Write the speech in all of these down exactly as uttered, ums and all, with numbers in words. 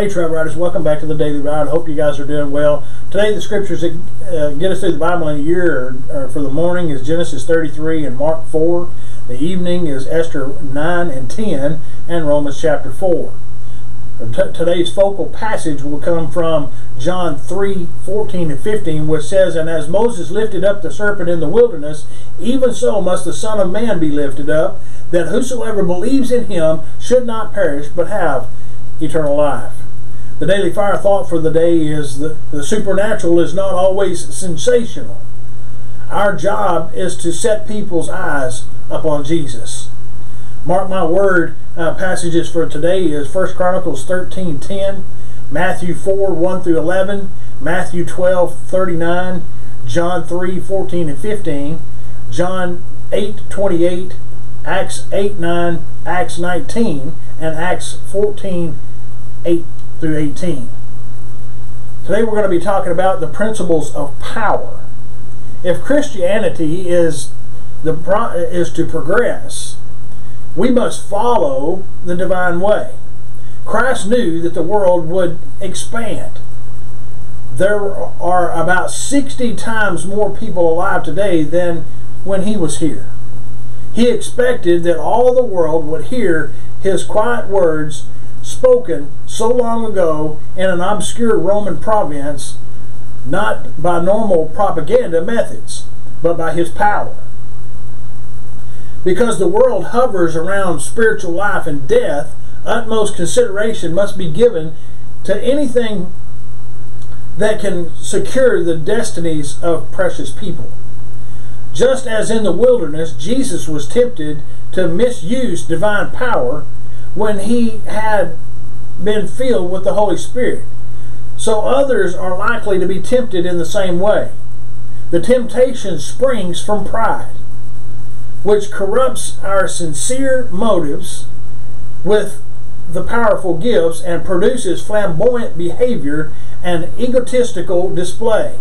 Hey Trail Riders, welcome back to the Daily Ride. I hope you guys are doing well. Today the scriptures that uh, get us through the Bible in a year are, are for the morning is Genesis thirty-three and Mark four. The evening is Esther nine and ten and Romans chapter four. T today's focal passage will come from John three, fourteen and fifteen, which says, "And as Moses lifted up the serpent in the wilderness, even so must the Son of Man be lifted up, that whosoever believes in him should not perish, but have eternal life." The daily fire thought for the day is that the supernatural is not always sensational. Our job is to set people's eyes upon Jesus. Mark my word, uh, passages for today is First Chronicles thirteen ten, Matthew four, one through eleven, Matthew twelve, thirty-nine, John three, fourteen and fifteen, John eight, twenty-eight, Acts eight, nine, Acts nineteen, and Acts fourteen, eight through eighteen. Today we're going to be talking about the principles of power. If Christianity is the is to progress, we must follow the divine way. Christ knew that the world would expand. There are about sixty times more people alive today than when he was here. He expected that all the world would hear his quiet words spoken so long ago in an obscure Roman province, not by normal propaganda methods, but by his power. Because the world hovers around spiritual life and death, utmost consideration must be given to anything that can secure the destinies of precious people. Just as in the wilderness, Jesus was tempted to misuse divine power when he had been filled with the Holy Spirit. So others are likely to be tempted in the same way. The temptation springs from pride, which corrupts our sincere motives with the powerful gifts and produces flamboyant behavior and egotistical display.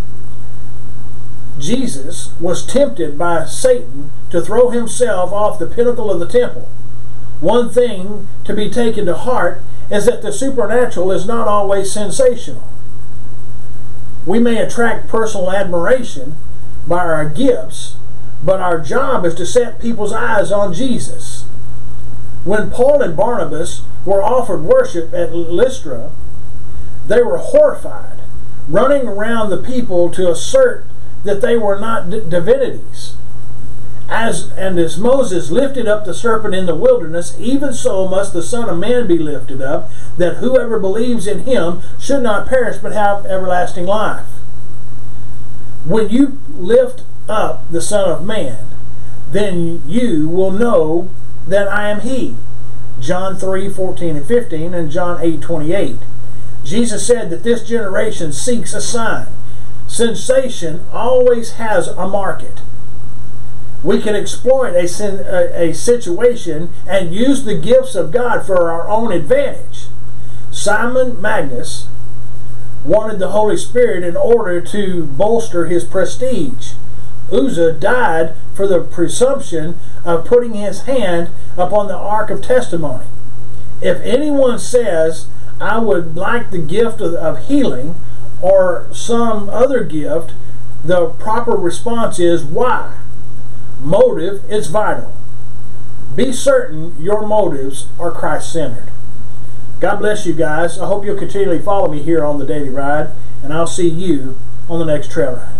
Jesus was tempted by Satan to throw himself off the pinnacle of the temple. One thing to be taken to heart is that the supernatural is not always sensational. We may attract personal admiration by our gifts, but our job is to set people's eyes on Jesus. When Paul and Barnabas were offered worship at Lystra, they were horrified, running around the people to assert that they were not divinities. As, and as Moses lifted up the serpent in the wilderness, even so must the Son of Man be lifted up, that whoever believes in him should not perish but have everlasting life. When you lift up the Son of Man, then you will know that I am he. John three, fourteen and fifteen, and John eight, twenty-eight. Jesus said that this generation seeks a sign. Sensation always has a market. We can exploit a, a, a situation and use the gifts of God for our own advantage. Simon Magus wanted the Holy Spirit in order to bolster his prestige. Uzzah died for the presumption of putting his hand upon the Ark of Testimony. If anyone says, "I would like the gift of, of healing," or some other gift, the proper response is, "Why?" Motive is vital. Be certain your motives are Christ-centered. God bless you guys. I hope you'll continually follow me here on the Daily Ride, and I'll see you on the next trail ride.